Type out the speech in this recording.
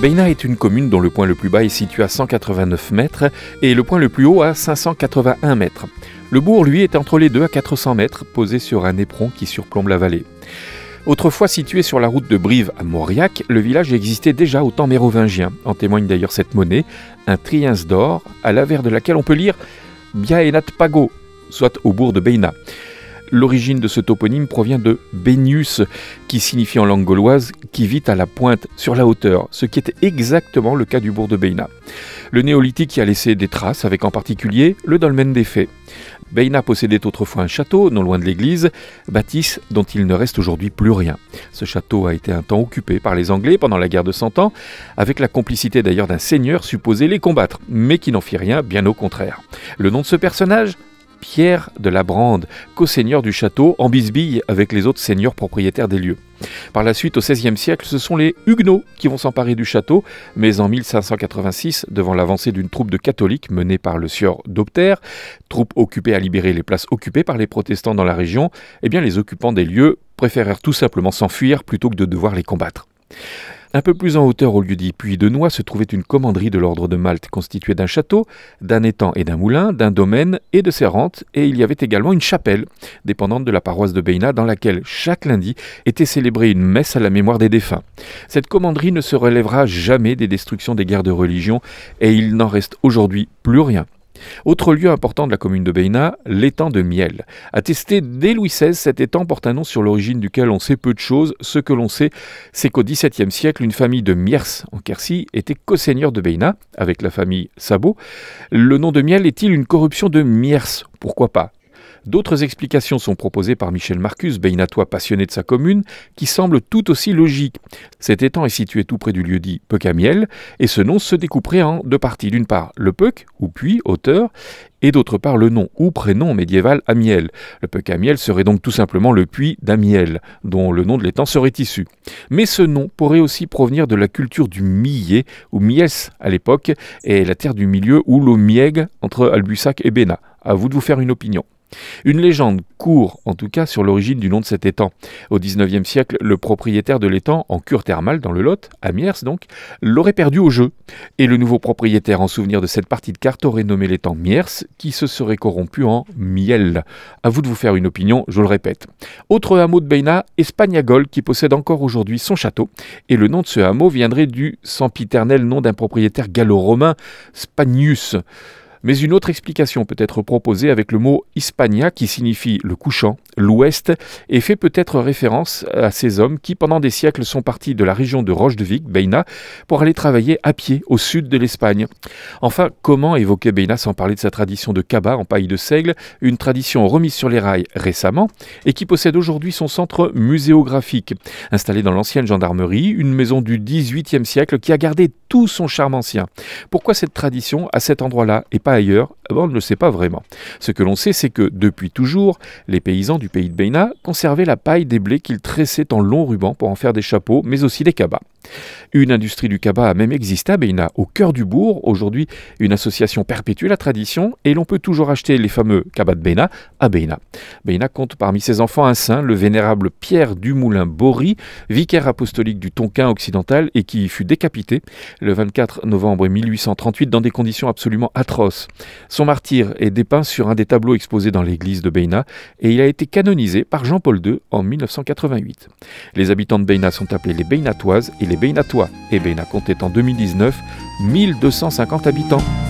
Beina est une commune dont le point le plus bas est situé à 189 mètres et le point le plus haut à 581 mètres. Le bourg, lui, est entre les deux à 400 mètres, posé sur un éperon qui surplombe la vallée. Autrefois situé sur la route de Brive à Mauriac, le village existait déjà au temps mérovingien. En témoigne d'ailleurs cette monnaie, un triens d'or, à l'avers de laquelle on peut lire « Biaenat Pago », soit au bourg de Beina. L'origine de ce toponyme provient de Benius, qui signifie en langue gauloise « qui vit à la pointe, sur la hauteur », ce qui était exactement le cas du bourg de Beina. Le néolithique y a laissé des traces, avec en particulier le dolmen des Fées. Beina possédait autrefois un château, non loin de l'église, bâtisse dont il ne reste aujourd'hui plus rien. Ce château a été un temps occupé par les Anglais pendant la guerre de 100 ans, avec la complicité d'ailleurs d'un seigneur supposé les combattre, mais qui n'en fit rien, bien au contraire. Le nom de ce personnage ? Pierre de la Brande, co-seigneur du château, en bisbille avec les autres seigneurs propriétaires des lieux. Par la suite, au XVIe siècle, ce sont les Huguenots qui vont s'emparer du château, mais en 1586, devant l'avancée d'une troupe de catholiques menée par le sieur d'Opter, troupe occupée à libérer les places occupées par les protestants dans la région, eh bien les occupants des lieux préférèrent tout simplement s'enfuir plutôt que de devoir les combattre. Un peu plus en hauteur, au lieu dit puits de Noix, se trouvait une commanderie de l'ordre de Malte constituée d'un château, d'un étang et d'un moulin, d'un domaine et de ses rentes, et il y avait également une chapelle, dépendante de la paroisse de Beina, dans laquelle chaque lundi était célébrée une messe à la mémoire des défunts. Cette commanderie ne se relèvera jamais des destructions des guerres de religion, et il n'en reste aujourd'hui plus rien. Autre lieu important de la commune de Beina, l'étang de Miel. Attesté dès Louis XVI, cet étang porte un nom sur l'origine duquel on sait peu de choses. Ce que l'on sait, c'est qu'au XVIIe siècle, une famille de Miers en Quercy était co-seigneur de Beina, avec la famille Sabot. Le nom de Miel est-il une corruption de Miers ? Pourquoi pas ? D'autres explications sont proposées par Michel Marcus, béinatois passionné de sa commune, qui semblent tout aussi logiques. Cet étang est situé tout près du lieu-dit Peuc-à-Miel, et ce nom se découperait en deux parties. D'une part, le Peuc, ou puits, hauteur, et d'autre part, le nom ou prénom médiéval Amiel. Le Peuc-à-Miel serait donc tout simplement le puits d'Amiel, dont le nom de l'étang serait issu. Mais ce nom pourrait aussi provenir de la culture du millet, ou Mies à l'époque, et la terre du milieu ou l'eau miègue entre Albussac et Beina. À vous de vous faire une opinion. Une légende court, en tout cas, sur l'origine du nom de cet étang. Au XIXe siècle, le propriétaire de l'étang, en cure thermale dans le Lot, à Miers donc, l'aurait perdu au jeu. Et le nouveau propriétaire, en souvenir de cette partie de carte, aurait nommé l'étang Miers, qui se serait corrompu en Miel. À vous de vous faire une opinion, je le répète. Autre hameau de Beina, Espagnagol, qui possède encore aujourd'hui son château. Et le nom de ce hameau viendrait du sempiternel nom d'un propriétaire gallo-romain, Spanius. Mais une autre explication peut être proposée avec le mot Hispania qui signifie le couchant, l'ouest, et fait peut-être référence à ces hommes qui pendant des siècles sont partis de la région de Roche-de-Vic, Beina, pour aller travailler à pied au sud de l'Espagne. Enfin, comment évoquer Beina sans parler de sa tradition de cabas en paille de seigle, une tradition remise sur les rails récemment et qui possède aujourd'hui son centre muséographique. Installé dans l'ancienne gendarmerie, une maison du XVIIIe siècle qui a gardé tout son charme ancien. Pourquoi cette tradition à cet endroit-là et pas ailleurs, on ne le sait pas vraiment. Ce que l'on sait, c'est que, depuis toujours, les paysans du pays de Beina conservaient la paille des blés qu'ils tressaient en longs rubans pour en faire des chapeaux, mais aussi des cabas. Une industrie du cabas a même existé à Beina, au cœur du bourg. Aujourd'hui, une association perpétue la tradition et l'on peut toujours acheter les fameux cabas de Beina à Beina. Beina compte parmi ses enfants un saint, le vénérable Pierre Dumoulin-Bory, vicaire apostolique du Tonkin occidental et qui fut décapité le 24 novembre 1838 dans des conditions absolument atroces. Son martyre est dépeint sur un des tableaux exposés dans l'église de Beina et il a été canonisé par Jean-Paul II en 1988. Les habitants de Beina sont appelés les Beinatoises et les Beinatois et Beina comptait en 2019 1250 habitants.